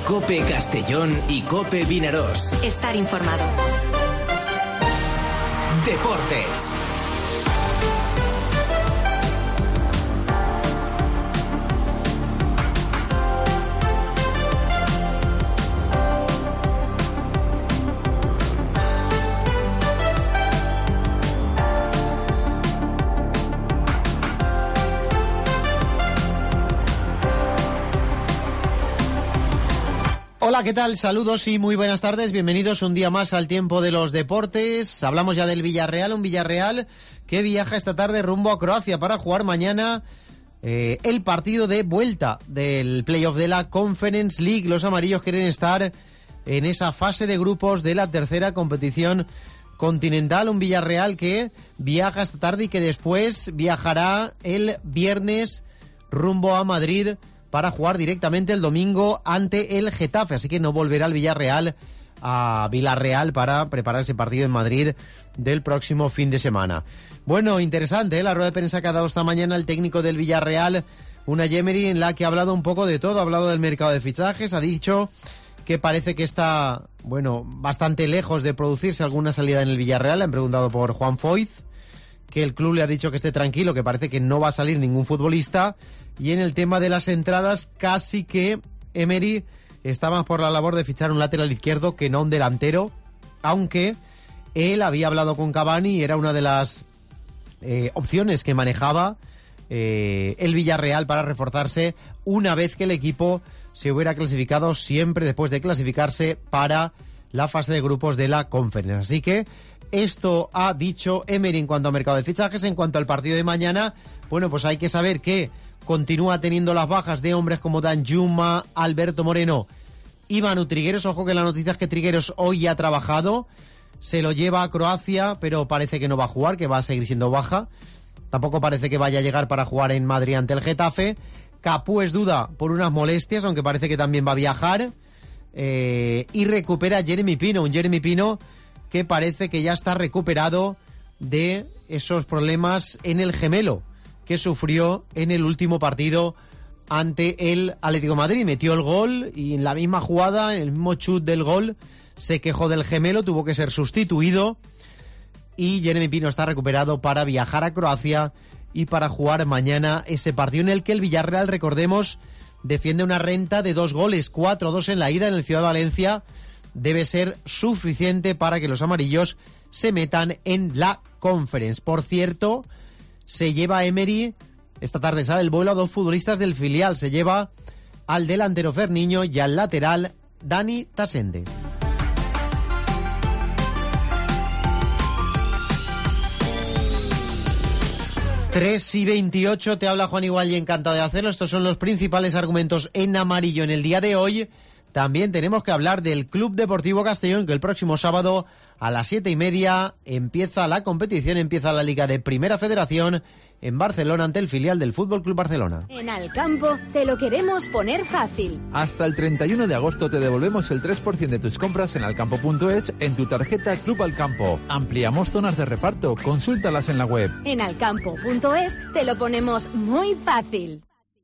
COPE Castellón y COPE Vinarós. Estar informado. Deportes. Hola, ¿qué tal? Saludos y muy buenas tardes. Bienvenidos un día más al Tiempo de los Deportes. Hablamos ya del Villarreal, un Villarreal que viaja esta tarde rumbo a Croacia para jugar mañana el partido de vuelta del playoff de la Conference League. Los amarillos quieren estar en esa fase de grupos de la tercera competición continental. Un Villarreal que viaja esta tarde y que después viajará el viernes rumbo a Madrid para jugar directamente el domingo ante el Getafe. Así que no volverá el Villarreal a Villarreal para preparar ese partido en Madrid del próximo fin de semana. Bueno, interesante, la rueda de prensa que ha dado esta mañana el técnico del Villarreal, Unai Emery, en la que ha hablado un poco de todo. Ha hablado del mercado de fichajes, ha dicho que parece que está, bastante lejos de producirse alguna salida en el Villarreal. Le han preguntado por Juan Foyth, que el club le ha dicho que esté tranquilo, que parece que no va a salir ningún futbolista. Y en el tema de las entradas, casi que Emery está más por la labor de fichar un lateral izquierdo que no un delantero, aunque él había hablado con Cavani y era una de las opciones que manejaba el Villarreal para reforzarse una vez que el equipo se hubiera clasificado, siempre después de clasificarse para la fase de grupos de la Conference. Así que esto ha dicho Emery en cuanto al mercado de fichajes. En cuanto al partido de mañana, pues hay que saber que continúa teniendo las bajas de hombres como Danjuma, Alberto Moreno y Manu Trigueros. Ojo que la noticia es que Trigueros hoy ya ha trabajado, se lo lleva a Croacia, pero parece que no va a jugar, que va a seguir siendo baja. Tampoco parece que vaya a llegar para jugar en Madrid ante el Getafe. Capú es duda por unas molestias, aunque parece que también va a viajar. Y recupera a Jeremy Pino, un Jeremy Pino que parece que ya está recuperado de esos problemas en el gemelo que sufrió en el último partido ante el Atlético de Madrid. Metió el gol y en la misma jugada, en el mismo chut del gol, se quejó del gemelo, tuvo que ser sustituido y Jeremy Pino está recuperado para viajar a Croacia y para jugar mañana ese partido en el que el Villarreal, recordemos, defiende una renta de 2 goles, 4-2 en la ida en el Ciudad de Valencia. Debe ser suficiente para que los amarillos se metan en la Conference. Por cierto, se lleva a Emery, esta tarde sale el vuelo a 2 futbolistas del filial. Se lleva al delantero Ferniño y al lateral Dani Tasende. Tres y 28, te habla Juan Igual y encantado de hacerlo. Estos son los principales argumentos en amarillo en el día de hoy. También tenemos que hablar del Club Deportivo Castellón, que el próximo sábado a las 7:30 empieza la competición, empieza la Liga de Primera Federación en Barcelona ante el filial del Fútbol Club Barcelona. En Alcampo te lo queremos poner fácil. Hasta el 31 de agosto te devolvemos el 3% de tus compras en alcampo.es en tu tarjeta Club Alcampo. Ampliamos zonas de reparto, consúltalas en la web. En alcampo.es te lo ponemos muy fácil.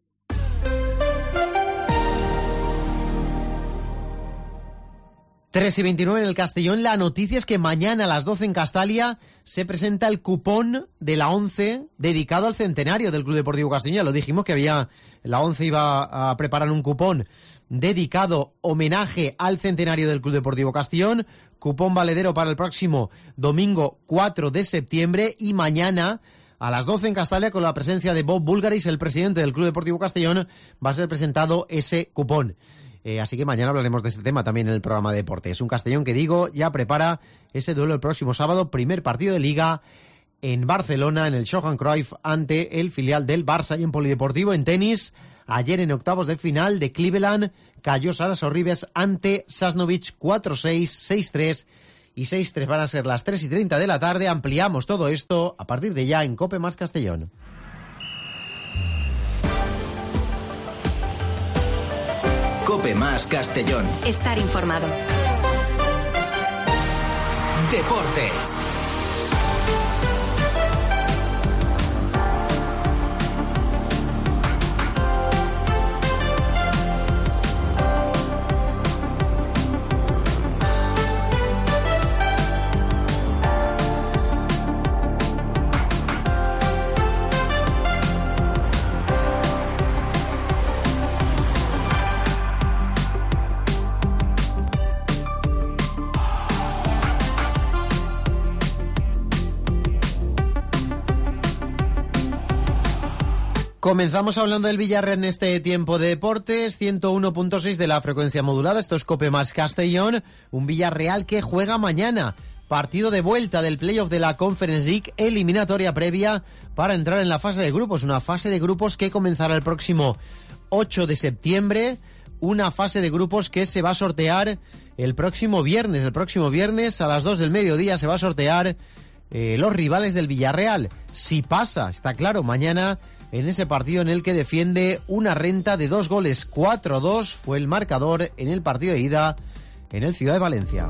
3 y 29 en el Castellón. La noticia es que mañana a las 12 en Castalia se presenta el cupón de la ONCE dedicado al centenario del Club Deportivo Castellón. Ya lo dijimos que la ONCE iba a preparar un cupón dedicado, homenaje al centenario del Club Deportivo Castellón. Cupón valedero para el próximo domingo 4 de septiembre y mañana a las 12 en Castalia, con la presencia de Bob Bulgaris, el presidente del Club Deportivo Castellón, va a ser presentado ese cupón. Así que mañana hablaremos de este tema también en el programa de deportes. Un Castellón que, ya prepara ese duelo el próximo sábado, primer partido de Liga en Barcelona, en el Johan Cruyff, ante el filial del Barça. Y en polideportivo, en tenis, ayer en octavos de final de Cleveland, cayó Sara Sorribes ante Sasnovich 4-6, 6-3 y 6-3. Van a ser las 3 y 30 de la tarde. Ampliamos todo esto a partir de ya en COPE más Castellón. COPE más Castellón. Estar informado. Deportes. Comenzamos hablando del Villarreal en este tiempo de deportes, 101.6 de la frecuencia modulada, esto es Cope más Castellón, un Villarreal que juega mañana, partido de vuelta del playoff de la Conference League, eliminatoria previa para entrar en la fase de grupos, una fase de grupos que comenzará el próximo 8 de septiembre, una fase de grupos que se va a sortear el próximo viernes a las 2 del mediodía se va a sortear los rivales del Villarreal, si pasa, está claro, mañana en ese partido en el que defiende una renta de 2 goles, 4-2 fue el marcador en el partido de ida en el Ciudad de Valencia.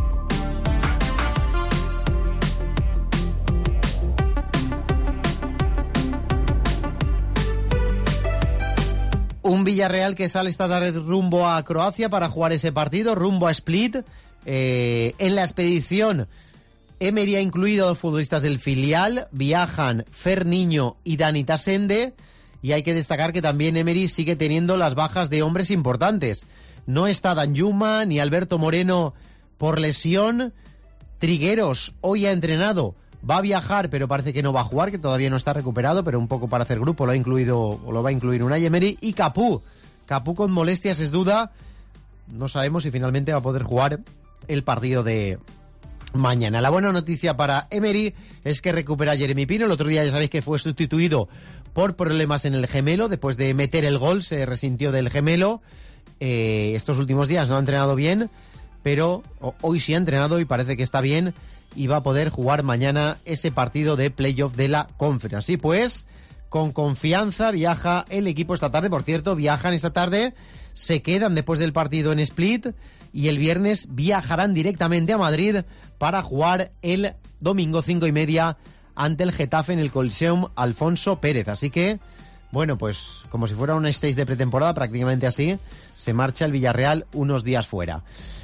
Un Villarreal que sale esta tarde rumbo a Croacia para jugar ese partido, rumbo a Split. En la expedición, Emery ha incluido a 2 futbolistas del filial, viajan Fer Niño y Dani Tasende, y hay que destacar que también Emery sigue teniendo las bajas de hombres importantes. No está Danjuma ni Alberto Moreno por lesión. Trigueros hoy ha entrenado, va a viajar, pero parece que no va a jugar, que todavía no está recuperado, pero un poco para hacer grupo lo va a incluir Unai Emery. Y Capú con molestias es duda, no sabemos si finalmente va a poder jugar el partido de mañana. La buena noticia para Emery es que recupera a Jeremy Pino. El otro día ya sabéis que fue sustituido por problemas en el gemelo, después de meter el gol se resintió del gemelo. Estos últimos días no ha entrenado bien, pero hoy sí ha entrenado y parece que está bien y va a poder jugar mañana ese partido de playoff de la Conference. Así pues, con confianza viaja el equipo esta tarde. Por cierto, viajan esta tarde, se quedan después del partido en Split y el viernes viajarán directamente a Madrid para jugar el domingo 5:30 ante el Getafe en el Coliseum Alfonso Pérez. Así que, bueno, pues como si fuera un stage de pretemporada, prácticamente así, se marcha el Villarreal unos días fuera.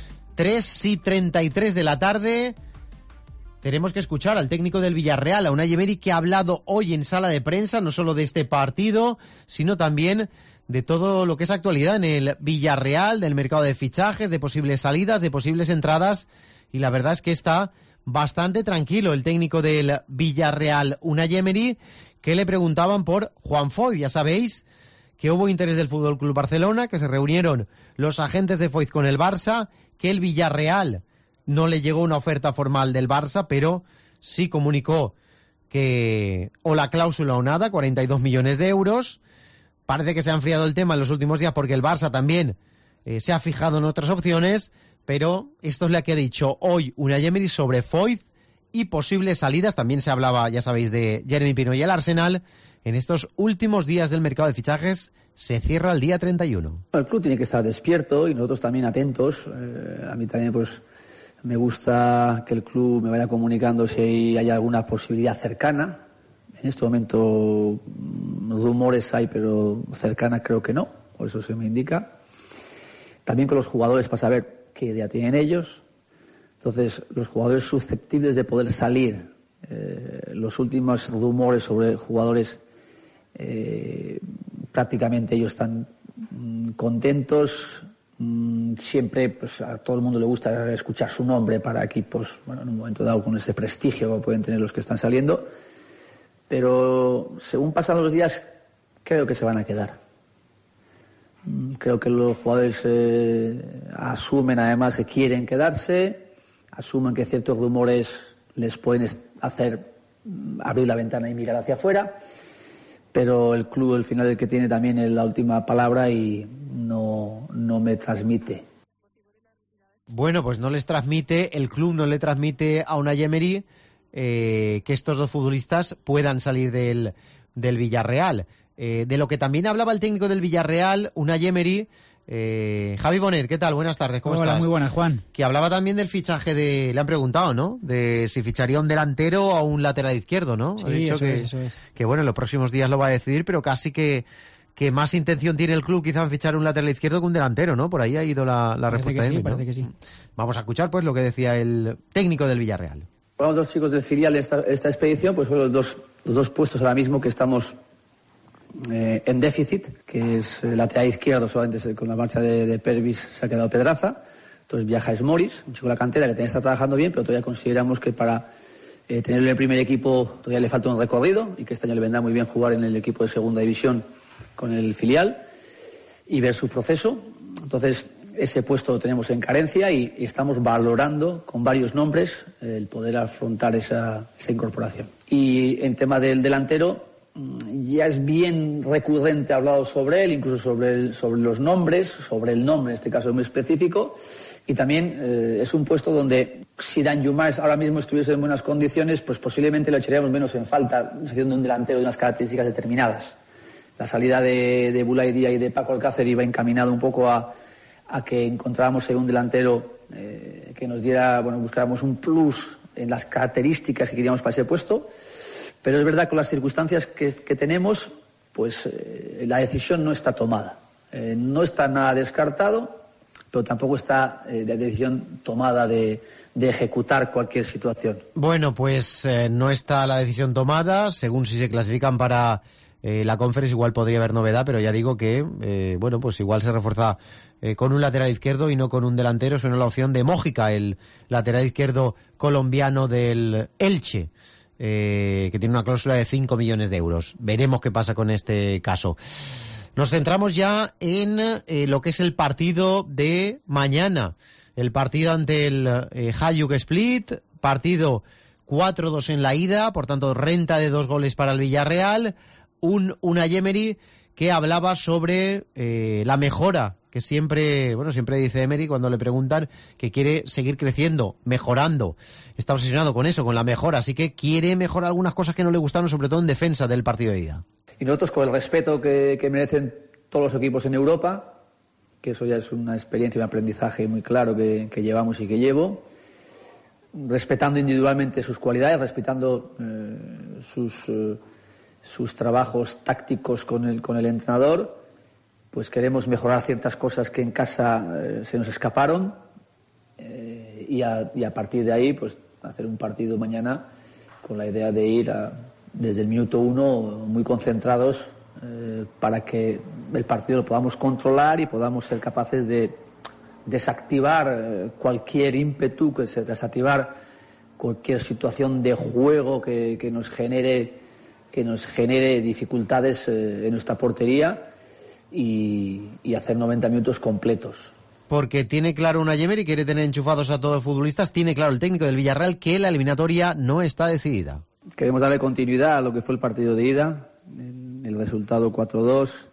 3:33 de la tarde. Tenemos que escuchar al técnico del Villarreal, a Unai Emery, que ha hablado hoy en sala de prensa, no solo de este partido, sino también de todo lo que es actualidad en el Villarreal, del mercado de fichajes, de posibles salidas, de posibles entradas, y la verdad es que está bastante tranquilo el técnico del Villarreal, Unai Emery, que le preguntaban por Juan Foyth. Ya sabéis que hubo interés del FC Barcelona, que se reunieron los agentes de Foyth con el Barça, que el Villarreal no le llegó una oferta formal del Barça, pero sí comunicó que o la cláusula o nada, 42 millones de euros. Parece que se ha enfriado el tema en los últimos días porque el Barça también se ha fijado en otras opciones, pero esto es lo que ha dicho hoy Unai Emery sobre Foyth y posibles salidas. También se hablaba, ya sabéis, de Jeremy Pino y el Arsenal. En estos últimos días del mercado de fichajes se cierra el día 31. El club tiene que estar despierto y nosotros también atentos. A mí también pues me gusta que el club me vaya comunicando si hay alguna posibilidad cercana. En este momento rumores hay, pero cercana creo que no, por eso se me indica. También con los jugadores para saber qué idea tienen ellos. Entonces, los jugadores susceptibles de poder salir, los últimos rumores sobre jugadores, prácticamente ellos están contentos. Siempre pues, a todo el mundo le gusta escuchar su nombre para equipos, bueno, en un momento dado con ese prestigio que pueden tener los que están saliendo, pero según pasan los días creo que se van a quedar. Creo que los jugadores asumen además que quieren quedarse, asumen que ciertos rumores les pueden hacer abrir la ventana y mirar hacia afuera, pero el club al final es el que tiene también la última palabra y no me transmite. Bueno, pues no les transmite, el club no le transmite a Unai Emery que estos dos futbolistas puedan salir del Villarreal. De lo que también hablaba el técnico del Villarreal, Unai Emery, Javi Bonet, ¿qué tal? Buenas tardes, ¿cómo estás? Hola, muy buenas, Juan. Que hablaba también del fichaje le han preguntado, ¿no? De si ficharía un delantero o un lateral izquierdo, ¿no? Sí, ha dicho eso es. Que bueno, en los próximos días lo va a decidir, pero casi que más intención tiene el club quizá en fichar un lateral izquierdo que un delantero, ¿no? Por ahí ha ido la respuesta de él, ¿no? Parece que sí. Vamos a escuchar pues lo que decía el técnico del Villarreal. Los dos chicos del filial de esta expedición, pues son los dos puestos ahora mismo que estamos en déficit, que es el lateral izquierdo. Solamente con la marcha de Pervis se ha quedado Pedraza. Entonces viaja Smoris, un chico de la cantera que también está trabajando bien, pero todavía consideramos que para tenerlo en el primer equipo todavía le falta un recorrido y que este año le vendrá muy bien jugar en el equipo de segunda división con el filial y ver su proceso. Entonces, ese puesto lo tenemos en carencia y estamos valorando con varios nombres el poder afrontar esa incorporación. Y el tema del delantero ya es bien recurrente hablado sobre él, incluso sobre los nombres, sobre el nombre en este caso muy específico. Y también es un puesto donde si Danjuma ahora mismo estuviese en buenas condiciones, pues posiblemente lo echaríamos menos en falta, siendo un delantero de unas características determinadas. La salida de Boulaye Dia y de Paco Alcácer iba encaminado un poco a que encontráramos ahí un delantero que nos diera, buscáramos un plus en las características que queríamos para ese puesto. Pero es verdad que con las circunstancias que tenemos, pues la decisión no está tomada. No está nada descartado, pero tampoco está la decisión tomada de ejecutar cualquier situación. Bueno, pues no está la decisión tomada. Según si se clasifican para la Conference, igual podría haber novedad, pero ya digo que, pues igual se refuerza con un lateral izquierdo y no con un delantero. Suena la opción de Mójica, el lateral izquierdo colombiano del Elche, que tiene una cláusula de 5 millones de euros. Veremos qué pasa con este caso. Nos centramos ya en lo que es el partido de mañana. El partido ante el Hajduk Split, partido 4-2 en la ida, por tanto renta de 2 goles para el Villarreal. Unai Emery que hablaba sobre la mejora, que siempre dice Emery cuando le preguntan que quiere seguir creciendo, mejorando. Está obsesionado con eso, con la mejora, así que quiere mejorar algunas cosas que no le gustaron, sobre todo en defensa del partido de ida. Y nosotros, con el respeto que merecen todos los equipos en Europa, que eso ya es una experiencia y un aprendizaje muy claro que llevamos y que llevo, respetando individualmente sus cualidades, respetando sus trabajos tácticos con el entrenador, pues queremos mejorar ciertas cosas que en casa se nos escaparon y a partir de ahí pues hacer un partido mañana con la idea de ir desde el minuto 1 muy concentrados para que el partido lo podamos controlar y podamos ser capaces de desactivar cualquier ímpetu, desactivar cualquier situación de juego que nos genere dificultades en nuestra portería y hacer 90 minutos completos. Porque tiene claro Unai Emery, quiere tener enchufados a todos los futbolistas, tiene claro el técnico del Villarreal que la eliminatoria no está decidida. Queremos darle continuidad a lo que fue el partido de ida, el resultado 4-2,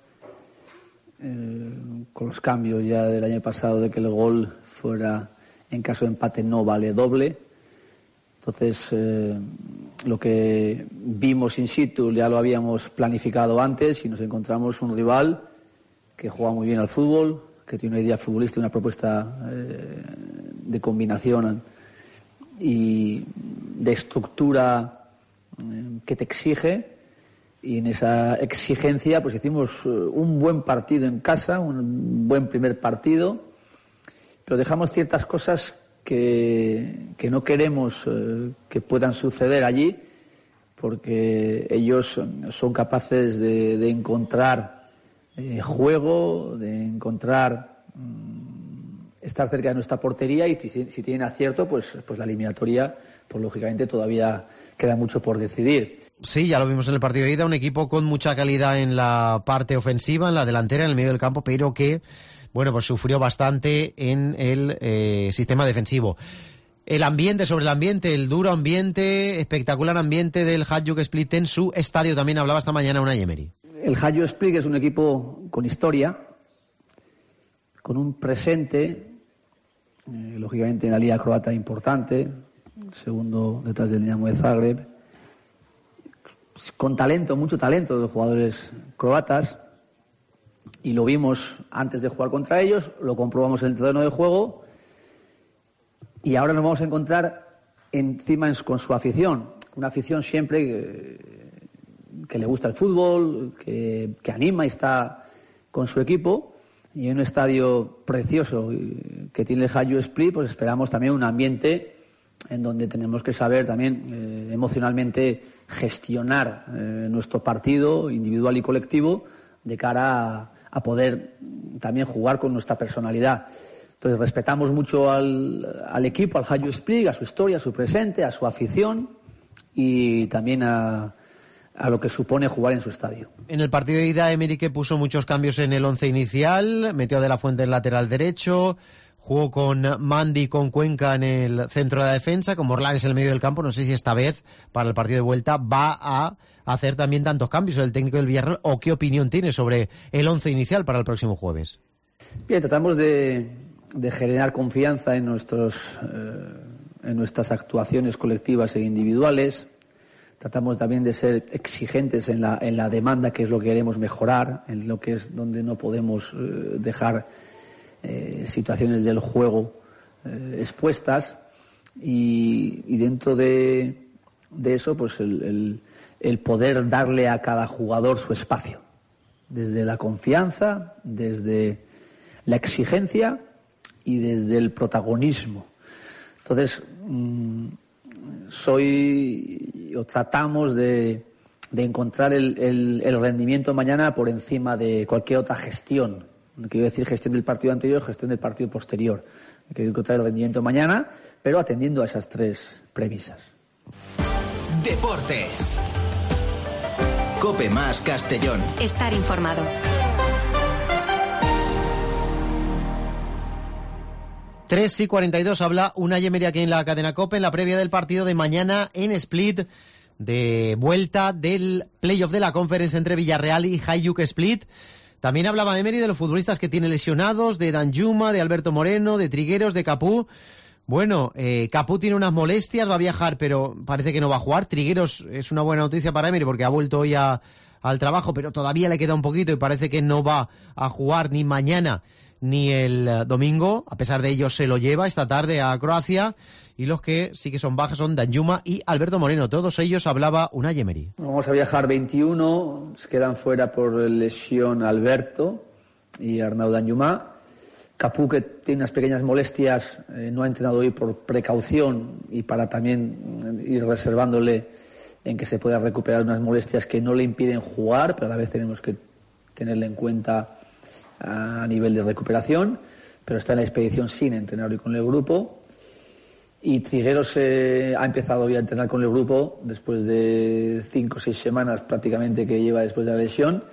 con los cambios ya del año pasado de que el gol fuera, en caso de empate, no vale doble. Entonces, lo que vimos in situ ya lo habíamos planificado antes y nos encontramos un rival que juega muy bien al fútbol, que tiene una idea futbolística, una propuesta de combinación y de estructura que te exige, y en esa exigencia pues hicimos un buen partido en casa, un buen primer partido, pero dejamos ciertas cosas que no queremos que puedan suceder allí, porque ellos son capaces de encontrar juego, de encontrar estar cerca de nuestra portería, y si tienen acierto, pues la eliminatoria, pues lógicamente todavía queda mucho por decidir. Sí, ya lo vimos en el partido de ida, un equipo con mucha calidad en la parte ofensiva, en la delantera, en el medio del campo, pero que pues sufrió bastante en el sistema defensivo. El ambiente, sobre el ambiente, el duro ambiente, espectacular ambiente del Hajduk Split en su estadio, también hablaba esta mañana Unai Emery. El Hajduk Split es un equipo con historia, con un presente, lógicamente en la liga croata importante, segundo detrás del Dinamo de Zagreb, con talento, mucho talento de jugadores croatas, y lo vimos antes de jugar contra ellos, lo comprobamos en el terreno de juego, y ahora nos vamos a encontrar encima con su afición, una afición siempre que le gusta el fútbol, que anima y está con su equipo, y en un estadio precioso que tiene el Hajduk Split, pues esperamos también un ambiente en donde tenemos que saber también emocionalmente gestionar nuestro partido individual y colectivo de cara a poder también jugar con nuestra personalidad. Entonces respetamos mucho al equipo, al Hajduk Split, a su historia, a su presente, a su afición, y también a lo que supone jugar en su estadio. En el partido de ida, Emery puso muchos cambios en el once inicial, metió a De la Fuente en lateral derecho, jugó con Mandi y con Cuenca en el centro de la defensa, con Morlanes en el medio del campo. No sé si esta vez, para el partido de vuelta, va a hacer también tantos cambios el técnico del Villarreal, o qué opinión tiene sobre el once inicial para el próximo jueves. Bien, tratamos de generar confianza en nuestras actuaciones colectivas e individuales. Tratamos también de ser exigentes en la demanda, que es lo que queremos mejorar, en lo que es donde no podemos dejar situaciones del juego expuestas, y dentro de eso, pues el poder darle a cada jugador su espacio, desde la confianza, desde la exigencia y desde el protagonismo. Entonces, tratamos de encontrar el rendimiento mañana por encima de cualquier otra gestión. No quiero decir gestión del partido anterior, gestión del partido posterior. Quiero encontrar el rendimiento mañana, pero atendiendo a esas tres premisas. Deportes. COPE más Castellón. Estar informado. 3:42 habla Unai Emery aquí en la cadena COPE en la previa del partido de mañana en Split, de vuelta del playoff de la Conference entre Villarreal y Hajduk Split. También hablaba Emery de los futbolistas que tiene lesionados, de Danjuma, de Alberto Moreno, de Trigueros, de Capú. Bueno, Capú tiene unas molestias, va a viajar, pero parece que no va a jugar. Trigueros es una buena noticia para Emery porque ha vuelto hoy al trabajo, pero todavía le queda un poquito y parece que no va a jugar ni mañana ni el domingo. A pesar de ello, se lo lleva esta tarde a Croacia. Y los que sí que son bajas son Danjuma y Alberto Moreno. Todos ellos hablaba Unai Emery. Vamos a viajar 21, se quedan fuera por lesión Alberto y Arnau Danjuma. Capú, que tiene unas pequeñas molestias, no ha entrenado hoy por precaución y para también ir reservándole en que se pueda recuperar unas molestias que no le impiden jugar, pero a la vez tenemos que tenerle en cuenta a nivel de recuperación, pero está en la expedición sin entrenar hoy con el grupo. Y Trigueros ha empezado hoy a entrenar con el grupo después de 5 o 6 semanas prácticamente que lleva después de la lesión,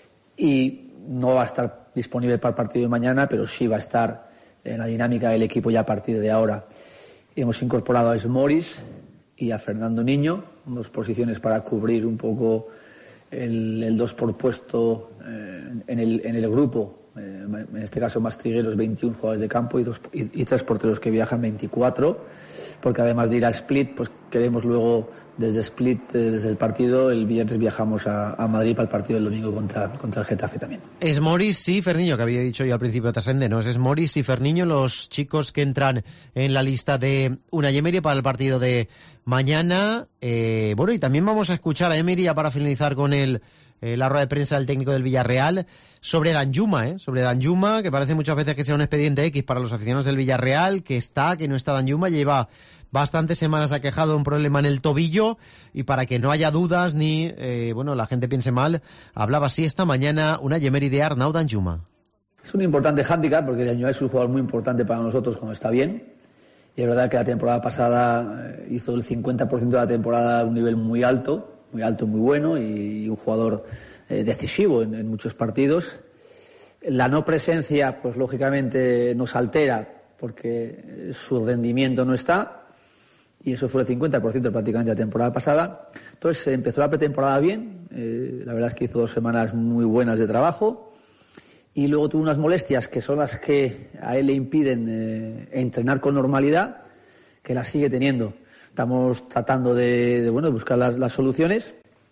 y no va a estar disponible para el partido de mañana, pero sí va a estar en la dinámica del equipo ya a partir de ahora. Hemos incorporado a Smoris y a Fernando Niño, 2 posiciones para cubrir un poco el 2 por puesto en el grupo. En este caso más Trigueros, 21 jugadores de campo y 3 porteros que viajan, 24, porque además de ir a Split, pues queremos luego desde Split, desde el partido, el viernes viajamos a Madrid para el partido del domingo contra el Getafe también. Es Moris y Ferniño, que había dicho yo al principio de Trascende, ¿no? Es Moris y Ferniño los chicos que entran en la lista de Unai Emery para el partido de mañana. Bueno, y también vamos a escuchar a Emery ya para finalizar con la rueda de prensa del técnico del Villarreal sobre Danjuma, que parece muchas veces que sea un expediente X para los aficionados del Villarreal, que no está Danjuma, lleva bastantes semanas aquejado de un problema en el tobillo, y para que no haya dudas ni la gente piense mal, hablaba así esta mañana Unai Emery de Arnau Danjuma. Es un importante hándicap porque Danjuma es un jugador muy importante para nosotros cuando está bien, y es verdad que la temporada pasada hizo el 50% de la temporada a un nivel muy alto, muy bueno, y un jugador decisivo en muchos partidos. La no presencia, pues lógicamente nos altera porque su rendimiento no está, y eso fue el 50% prácticamente de la temporada pasada. Entonces empezó la pretemporada bien, la verdad es que hizo 2 semanas muy buenas de trabajo, y luego tuvo unas molestias que son las que a él le impiden entrenar con normalidad, que las sigue teniendo. Estamos tratando de buscar las soluciones.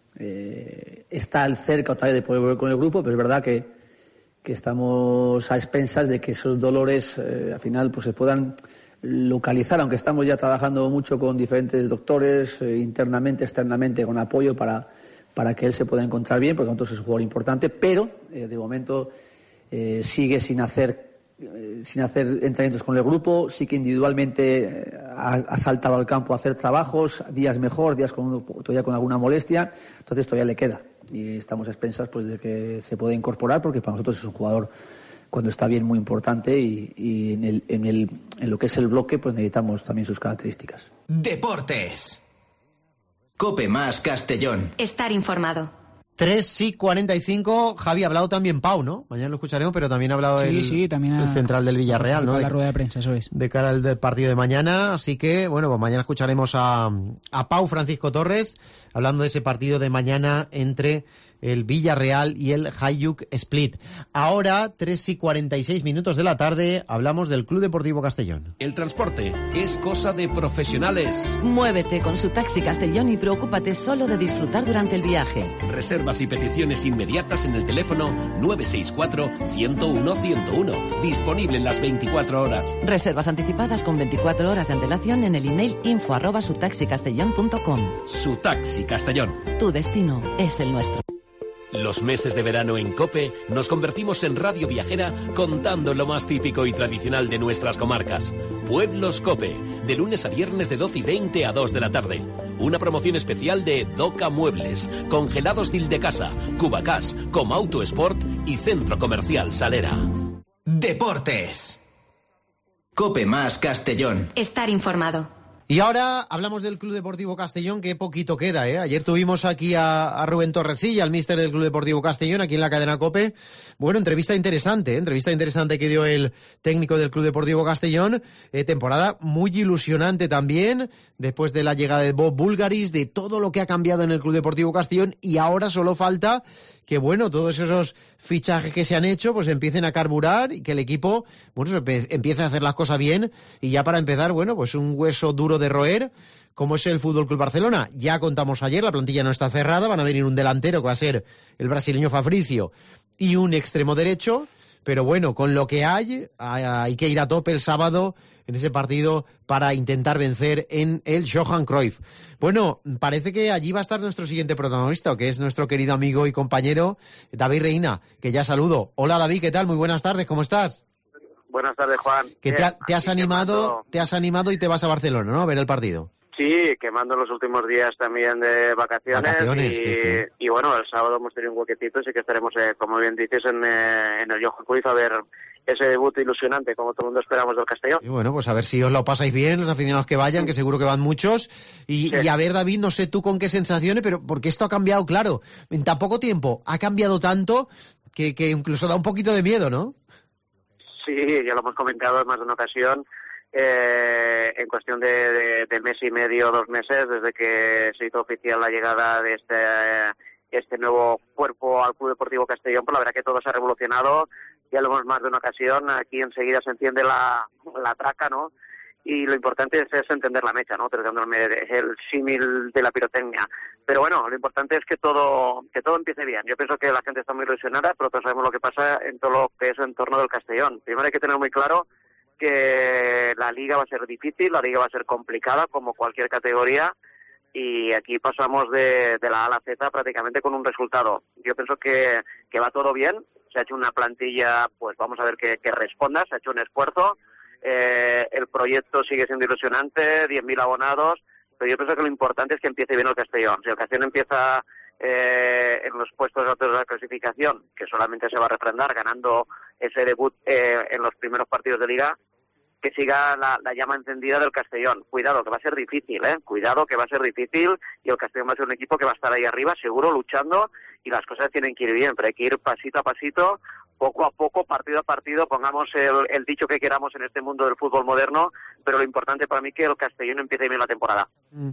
Está cerca otra vez de poder volver con el grupo, pero es verdad que estamos a expensas de que esos dolores al final pues se puedan localizar, aunque estamos ya trabajando mucho con diferentes doctores, internamente, externamente, con apoyo para que él se pueda encontrar bien, porque nosotros es un jugador importante, pero de momento sigue sin hacer entrenamientos con el grupo. Sí que individualmente ha saltado al campo a hacer trabajos, días mejor, días todavía con alguna molestia, entonces todavía le queda, y estamos a expensas pues de que se pueda incorporar, porque para nosotros es un jugador cuando está bien muy importante, y en lo que es el bloque pues necesitamos también sus características. Deportes. Cope más Castellón. Estar informado. 3:45, Javi, ha hablado también Pau, ¿no? Mañana lo escucharemos, pero también ha hablado también el central del Villarreal, ¿no? La rueda de prensa, eso es. De cara al partido de mañana, así que, bueno, pues mañana escucharemos a Pau Francisco Torres hablando de ese partido de mañana entre el Villarreal y el Hajduk Split. Ahora, 3:46 de la tarde, hablamos del Club Deportivo Castellón. El transporte es cosa de profesionales. Muévete con su Taxi Castellón y preocúpate solo de disfrutar durante el viaje. Reservas y peticiones inmediatas en el teléfono 964-101-101. Disponible en las 24 horas. Reservas anticipadas con 24 horas de antelación en el email info@sutaxicastellón.com. Su Taxi Castellón. Tu destino es el nuestro. Los meses de verano en COPE nos convertimos en radio viajera contando lo más típico y tradicional de nuestras comarcas. Pueblos COPE, de lunes a viernes de 12:20 a 2 de la tarde. Una promoción especial de Doca Muebles, Congelados Dildecasa, Cubacás, Comauto Sport y Centro Comercial Salera. Deportes. Cope más Castellón. Estar informado. Y ahora hablamos del Club Deportivo Castellón, que poquito queda, ¿eh? Ayer tuvimos aquí a Rubén Torrecilla, el míster del Club Deportivo Castellón, aquí en la cadena COPE. Bueno, entrevista interesante que dio el técnico del Club Deportivo Castellón. Temporada muy ilusionante también, después de la llegada de Bob Bulgaris, de todo lo que ha cambiado en el Club Deportivo Castellón, y ahora solo falta que, bueno, todos esos fichajes que se han hecho pues empiecen a carburar y que el equipo, bueno, empiece a hacer las cosas bien. Y ya para empezar, bueno, pues un hueso duro de roer, como es el Fútbol Club Barcelona. Ya contamos ayer, la plantilla no está cerrada, van a venir un delantero que va a ser el brasileño Fabrizio y un extremo derecho, pero bueno, con lo que hay que ir a tope el sábado en ese partido para intentar vencer en el Johan Cruyff. Bueno, parece que allí va a estar nuestro siguiente protagonista, que es nuestro querido amigo y compañero David Reina, que ya saludo. Hola David, ¿qué tal? Muy buenas tardes, ¿cómo estás? Buenas tardes, Juan. Que te has animado y te vas a Barcelona, ¿no? A ver el partido. Sí, quemando los últimos días también de vacaciones sí. Y bueno, el sábado hemos tenido un huequetito, así que estaremos, como bien dices, en el Johan Cruyff a ver ese debut ilusionante, como todo el mundo esperamos del Castellón. Y bueno, pues a ver si os lo pasáis bien, los aficionados que vayan, que seguro que van muchos. Y a ver, David, no sé tú con qué sensaciones, pero porque esto ha cambiado, claro, en tan poco tiempo, ha cambiado tanto que incluso da un poquito de miedo, ¿no? Sí, ya lo hemos comentado en más de una ocasión, en cuestión de mes y medio, 2 meses, desde que se hizo oficial la llegada de este nuevo cuerpo al Club Deportivo Castellón, pues la verdad que todo se ha revolucionado. Ya lo hemos más de una ocasión, aquí enseguida se enciende la traca, ¿no? Y lo importante es entender la mecha, ¿no? Tratándome el símil de la pirotecnia. Pero bueno, lo importante es que todo empiece bien. Yo pienso que la gente está muy ilusionada, pero todos sabemos lo que pasa en todo lo que es el entorno del Castellón. Primero hay que tener muy claro que la liga va a ser difícil, la liga va a ser complicada, como cualquier categoría, y aquí pasamos de la A a la Z prácticamente con un resultado. Yo pienso que va todo bien. Se ha hecho una plantilla, pues vamos a ver que responda, se ha hecho un esfuerzo, el proyecto sigue siendo ilusionante, 10.000 abonados, pero yo pienso que lo importante es que empiece bien el Castellón. Si el Castellón empieza en los puestos altos de la clasificación, que solamente se va a refrendar ganando ese debut en los primeros partidos de Liga, que siga la llama encendida del Castellón. Cuidado, que va a ser difícil, cuidado, que va a ser difícil, y el Castellón va a ser un equipo que va a estar ahí arriba, seguro, luchando, y las cosas tienen que ir bien, pero hay que ir pasito a pasito, poco a poco, partido a partido, pongamos el dicho que queramos en este mundo del fútbol moderno, pero lo importante para mí es que el Castellón empiece bien la temporada.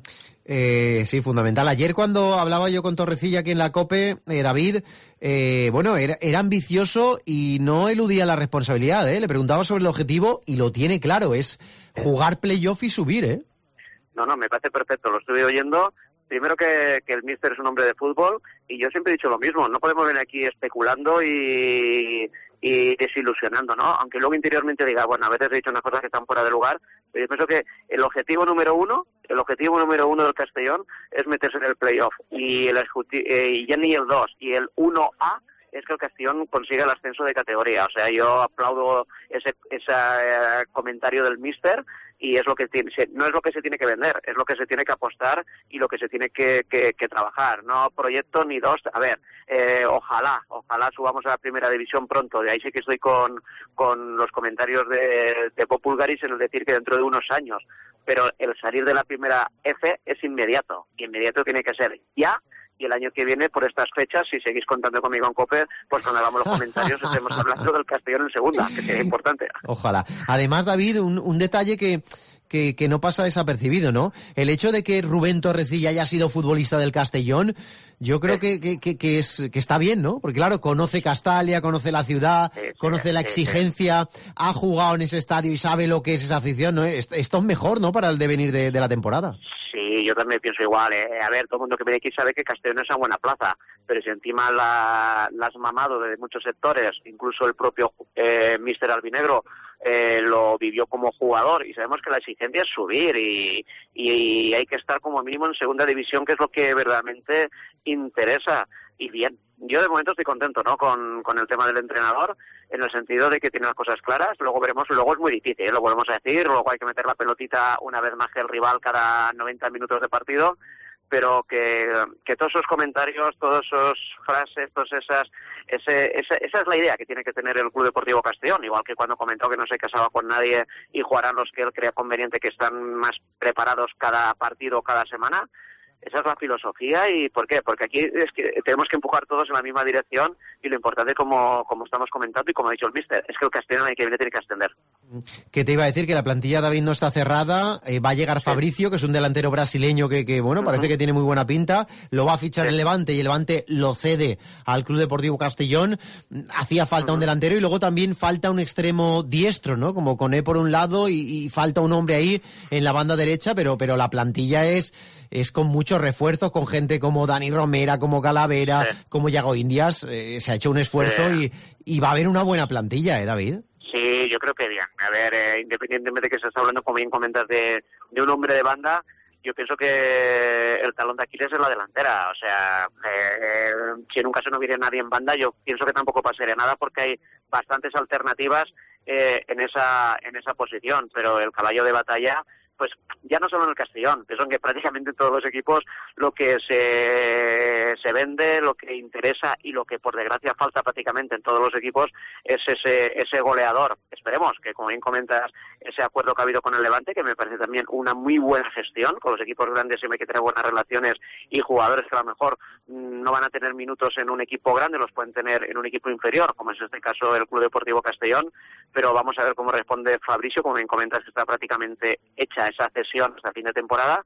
Sí, fundamental. Ayer cuando hablaba yo con Torrecilla aquí en la COPE, David, bueno, era ambicioso y no eludía la responsabilidad, Le preguntaba sobre el objetivo y lo tiene claro, es jugar playoff y subir, No, me parece perfecto, lo estoy oyendo. Primero que el míster es un hombre de fútbol, y yo siempre he dicho lo mismo, no podemos venir aquí especulando y desilusionando, ¿no? Aunque luego interiormente diga, bueno, a veces he dicho unas cosas que están fuera de lugar, pero yo pienso que el objetivo número uno del Castellón es meterse en el playoff, y ya ni el 2, y el 1A es que el Castellón consiga el ascenso de categoría. O sea, yo aplaudo ese comentario del míster, y es lo que no es lo que se tiene que vender, es lo que se tiene que apostar y lo que se tiene que trabajar. No proyecto ni 2. A ver, ojalá subamos a la primera división pronto. De ahí sí que estoy con los comentarios de Bob Bulgaris en el decir que dentro de unos años pero el salir de la primera F es inmediato, y inmediato tiene que ser ya. Y el año que viene, por estas fechas, si seguís contando conmigo en COPE, pues cuando hagamos los comentarios estemos hablando del Castellón en segunda, que sería importante. Ojalá. Además, David, un detalle que no pasa desapercibido, ¿no? El hecho de que Rubén Torrecilla haya sido futbolista del Castellón, yo creo que está bien, ¿no? Porque claro, conoce Castalia, conoce la ciudad, conoce la exigencia, ha jugado en ese estadio y sabe lo que es esa afición, ¿no? Esto es mejor, ¿no? Para el devenir de la temporada. Sí, yo también pienso igual. A ver, todo el mundo que viene aquí sabe que Castellón es una buena plaza, pero si encima la has mamado de muchos sectores, incluso el propio Míster Albinegro lo vivió como jugador, y sabemos que la exigencia es subir y hay que estar como mínimo en segunda división, que es lo que verdaderamente interesa. Y bien, yo de momento estoy contento, ¿no? Con el tema del entrenador, en el sentido de que tiene las cosas claras. Luego veremos, luego es muy difícil, lo volvemos a decir, luego hay que meter la pelotita una vez más que el rival cada 90 minutos de partido, pero que todos esos comentarios, todas esas frases, esa es la idea que tiene que tener el Club Deportivo Castellón, igual que cuando comentó que no se casaba con nadie y jugarán los que él crea conveniente, que están más preparados cada partido, cada semana. Esa es la filosofía. ¿Y por qué? Porque aquí es que tenemos que empujar todos en la misma dirección, y lo importante, como estamos comentando y como ha dicho el míster, es que el Castellón hay que viene tiene que ascender. Que te iba a decir que la plantilla, David, no está cerrada, va a llegar Fabricio, que es un delantero brasileño que bueno, parece que tiene muy buena pinta, lo va a fichar el Levante, y el Levante lo cede al Club Deportivo Castellón. Hacía falta un delantero, y luego también falta un extremo diestro, ¿no? Como Koné por un lado, y falta un hombre ahí en la banda derecha, pero la plantilla es con muchos refuerzos, con gente como Dani Romera, como Calavera, como Yago Indias. Se ha hecho un esfuerzo y va a haber una buena plantilla, David. Sí, yo creo que bien. A ver, independientemente de que se está hablando, como bien comentas, de un hombre de banda, yo pienso que el talón de Aquiles es la delantera. O sea, si en un caso no viene nadie en banda, yo pienso que tampoco pasaría nada, porque hay bastantes alternativas en esa posición. Pero el caballo de batalla, pues ya no solo en el Castellón, pienso que prácticamente en todos los equipos lo que se vende, lo que interesa y lo que por desgracia falta prácticamente en todos los equipos es ese goleador. Esperemos que, como bien comentas, ese acuerdo que ha habido con el Levante, que me parece también una muy buena gestión. Con los equipos grandes siempre hay que tener buenas relaciones, y jugadores que a lo mejor no van a tener minutos en un equipo grande, los pueden tener en un equipo inferior, como es este caso el Club Deportivo Castellón. Pero vamos a ver cómo responde Fabricio, como bien comentas, que está prácticamente hecha esa cesión hasta fin de temporada,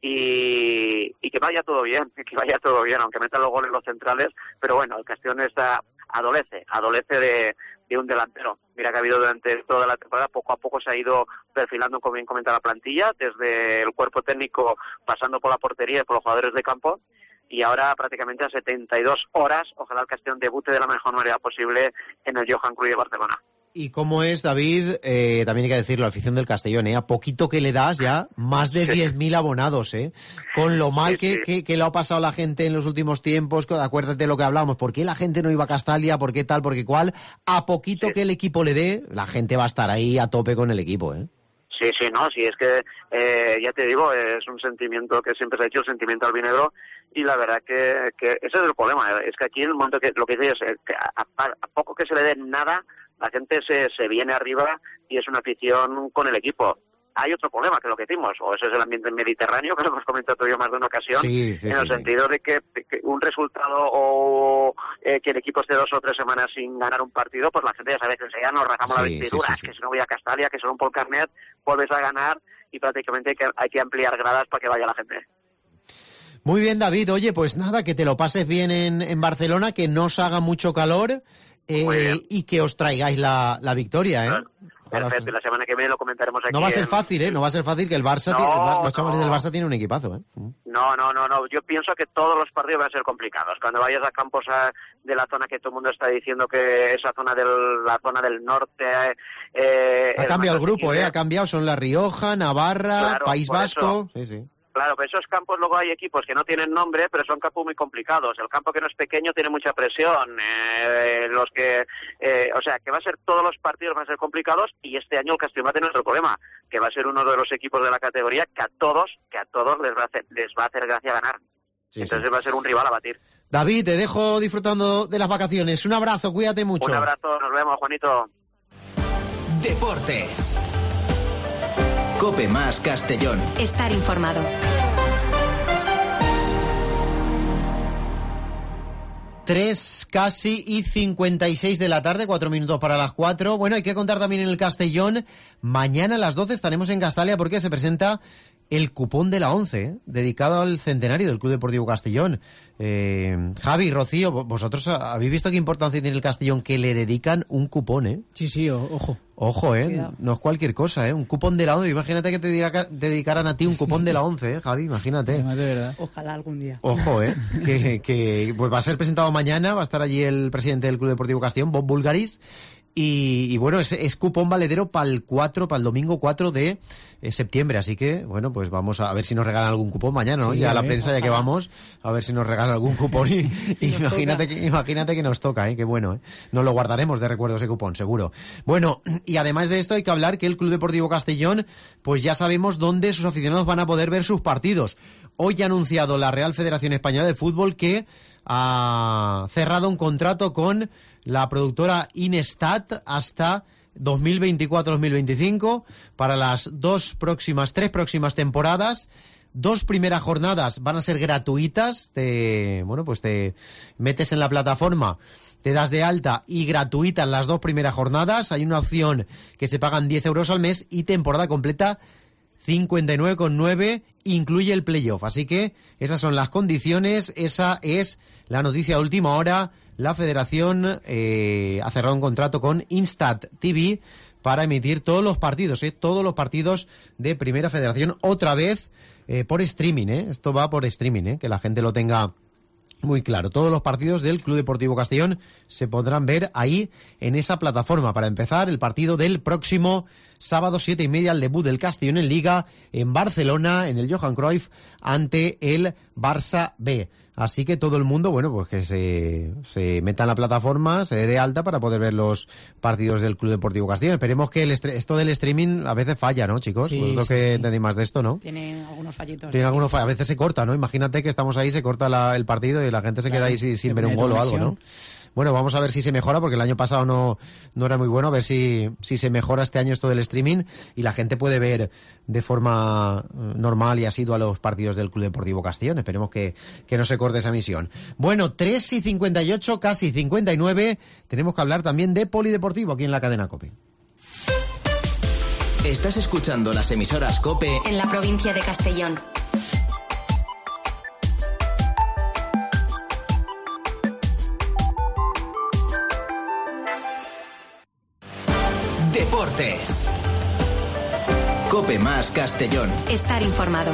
y que vaya todo bien, aunque metan los goles los centrales. Pero bueno, el Castellón adolece de un delantero. Mira que ha habido durante toda la temporada, poco a poco se ha ido perfilando, como bien comenta la plantilla, desde el cuerpo técnico, pasando por la portería y por los jugadores de campo, y ahora prácticamente a 72 horas, ojalá el Castellón debute de la mejor manera posible en el Johan Cruyff de Barcelona. ¿Y cómo es, David? También hay que decirlo, la afición del Castellón, a poquito que le das ya, más de 10.000 abonados, con lo mal que lo ha pasado la gente en los últimos tiempos. Acuérdate de lo que hablábamos, ¿por qué la gente no iba a Castalia? ¿Por qué tal? ¿Por qué cual? A poquito que el equipo le dé, la gente va a estar ahí a tope con el equipo, Sí, es que ya te digo, es un sentimiento que siempre se ha hecho, el sentimiento albinegro, y la verdad que ese es el problema. Es que aquí en el momento que lo que dices es que a poco que se le dé nada, la gente se viene arriba, y es una afición con el equipo. Hay otro problema, que lo que decimos, o ese es el ambiente mediterráneo, que lo hemos comentado yo más de una ocasión, en el sentido de que un resultado o que el equipo esté 2 o 3 semanas sin ganar un partido, pues la gente ya sabe que enseguida nos rasgamos la vestidura, que si no voy a Castalia, que solo un Polcarnet, vuelves a ganar, y prácticamente hay que ampliar gradas para que vaya la gente. Muy bien, David. Oye, pues nada, que te lo pases bien en Barcelona, que no os haga mucho calor, y que os traigáis la victoria, Perfecto, y la semana que viene lo comentaremos aquí. No va a ser fácil, no va a ser fácil, que el Barça, los chavales del Barça tienen un equipazo, No, yo pienso que todos los partidos van a ser complicados. Cuando vayas a campos de la zona que todo el mundo está diciendo que esa zona la zona del norte... ha cambiado el grupo, ha cambiado, son La Rioja, Navarra, claro, País Vasco... Sí. Claro, pero esos campos luego hay equipos que no tienen nombre, pero son campos muy complicados. El campo que no es pequeño tiene mucha presión. O sea, que va a ser, todos los partidos van a ser complicados, y este año el Castellón va a tener otro problema, que va a ser uno de los equipos de la categoría que a todos les va a hacer gracia ganar. Entonces va a ser un rival a batir. David, te dejo disfrutando de las vacaciones. Un abrazo, cuídate mucho. Un abrazo, nos vemos, Juanito. Deportes. Cope más Castellón. Estar informado. Casi y 56 de la tarde, 4 minutos para las 4. Bueno, hay que contar también en el Castellón. Mañana a las 12 estaremos en Castalia porque se presenta el cupón de la 11, dedicado al centenario del Club Deportivo Castellón. Javi, Rocío, vosotros habéis visto qué importancia tiene el Castellón que le dedican un cupón, ¿eh? Sí, ojo. Ojo, Cuidado. No es cualquier cosa, un cupón de la 11. Imagínate que te dedicaran a ti un cupón de la 11, Javi, imagínate. Además, de verdad. Ojalá algún día. Ojo, que pues va a ser presentado mañana, va a estar allí el presidente del Club Deportivo Castellón, Bob Bulgaris. Y bueno, es cupón valedero para el domingo 4 de septiembre. Así que, bueno, pues vamos a ver si nos regalan algún cupón mañana, ¿no? Sí, ya a la ver, prensa, ya que vamos, a ver si nos regalan algún cupón. Y imagínate que nos toca, qué bueno, Nos lo guardaremos de recuerdo ese cupón, seguro. Bueno, y además de esto hay que hablar que el Club Deportivo Castellón, pues ya sabemos dónde sus aficionados van a poder ver sus partidos. Hoy ha anunciado la Real Federación Española de Fútbol que ha cerrado un contrato con la productora Inestat hasta 2024-2025 para las tres próximas temporadas. 2 primeras jornadas van a ser gratuitas. Te metes en la plataforma, te das de alta y gratuitas las 2 primeras jornadas. Hay una opción que se pagan 10 euros al mes y temporada completa 59,9, incluye el playoff. Así que esas son las condiciones, esa es la noticia de última hora. La Federación ha cerrado un contrato con Instat TV para emitir todos los partidos de Primera Federación, otra vez por streaming, Esto va por streaming, que la gente lo tenga muy claro. Todos los partidos del Club Deportivo Castellón se podrán ver ahí en esa plataforma. Para empezar, el partido del próximo sábado 7:30, el debut del Castellón en Liga en Barcelona, en el Johan Cruyff, ante el Barça B. Así que todo el mundo, pues que se meta en la plataforma, se dé de alta para poder ver los partidos del Club Deportivo Castellón. Esperemos que esto del streaming a veces falla, ¿no, chicos? Sí, Vosotros que entendéis más de esto, ¿no? Tiene algunos fallitos. A veces se corta, ¿no? Imagínate que estamos ahí, se corta el partido y la gente se queda ahí sin ver un gol o algo, ¿no? Bueno, vamos a ver si se mejora, porque el año pasado no era muy bueno. A ver si se mejora este año esto del streaming y la gente puede ver de forma normal y asidua los partidos del Club Deportivo Castellón. Esperemos que no se corte esa misión. Bueno, 3:58, casi 59. Tenemos que hablar también de polideportivo aquí en la cadena COPE. Estás escuchando las emisoras COPE En la provincia de Castellón. Deportes. Cope más Castellón. Estar informado.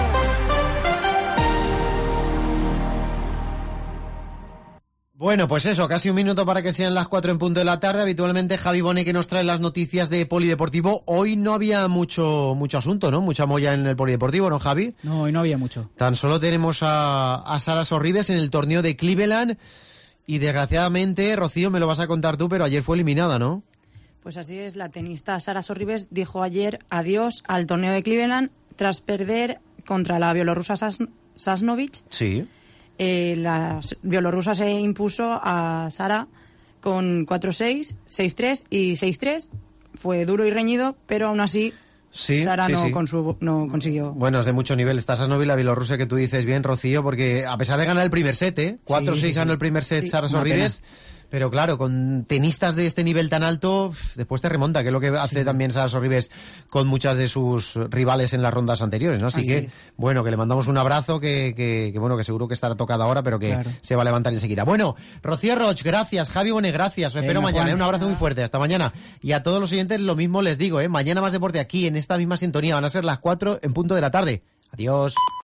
Bueno, pues eso, casi un minuto para que sean las 4 en punto de la tarde. Habitualmente Javi Bonet que nos trae las noticias de polideportivo. Hoy no había mucho asunto, ¿no? Mucha molla en el polideportivo, ¿no, Javi? No, hoy no había mucho. Tan solo tenemos a Sara Sorribes en el torneo de Cleveland y desgraciadamente, Rocío, me lo vas a contar tú, pero ayer fue eliminada, ¿no? Pues así es, la tenista Sara Sorribes dijo ayer adiós al torneo de Cleveland tras perder contra la bielorrusa Sasnovich. Sí. La bielorrusa se impuso a Sara con 4-6, 6-3 y 6-3. Fue duro y reñido, pero aún así Sara no consiguió. Bueno, es de mucho nivel. Está Sasnovich, la bielorrusa que tú dices bien, Rocío, porque a pesar de ganar el primer set, 4-6 ganó el primer set Sara Sorribes. Pero claro, con tenistas de este nivel tan alto, después te remonta, que es lo que hace también Sara Sorribes con muchas de sus rivales en las rondas anteriores, ¿no? Así que, bueno, que le mandamos un abrazo, que seguro que estará tocada ahora, pero que se va a levantar enseguida. Bueno, Rocío Roch, gracias. Javi Bonet, gracias. Os espero mañana. Un abrazo muy fuerte. Hasta mañana. Y a todos los oyentes lo mismo les digo, mañana más deporte aquí, en esta misma sintonía. Van a ser las 4 en punto de la tarde. Adiós.